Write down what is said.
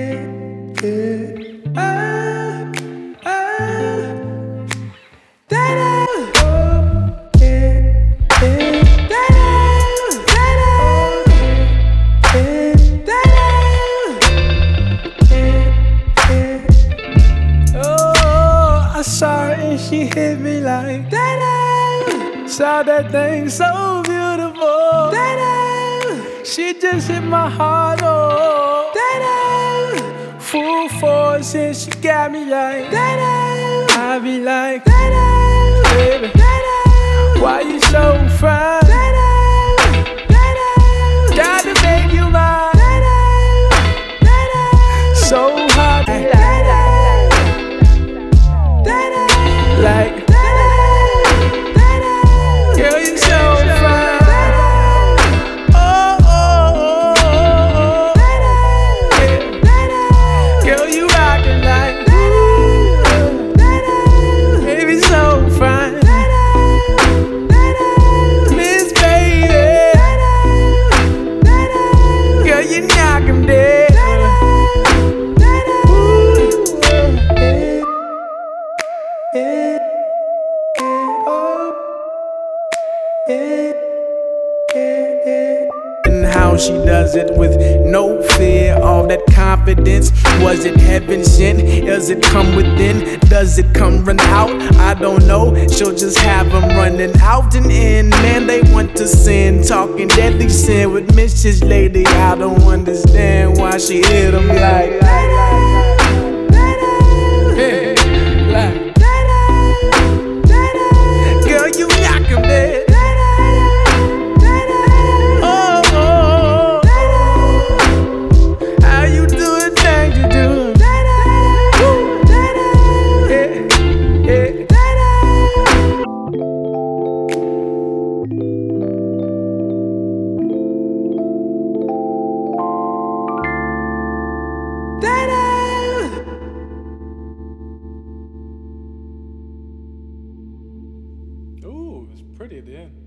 I saw her and she hit me like that. Saw that thing so beautiful. She just hit my heart, oh. Full force and she got me like I be like, baby, why you so fine? Gotta make you mine. So hot, like, girl, you so fine. Oh, oh, oh, oh. Yeah. Girl, you rockin' like, baby, so fine. Miss Baby, girl, you knock 'em dead. And how she does it with no fear, all that confidence. Was it heaven sent? Does it come within? Does it come run out? I don't know. She'll just have them running out and in. Man, they want to sin, talking deadly sin with Mrs. Lady. I don't understand why she hit them like. Girl, you knock 'em dead. Ooh, it's pretty at the end.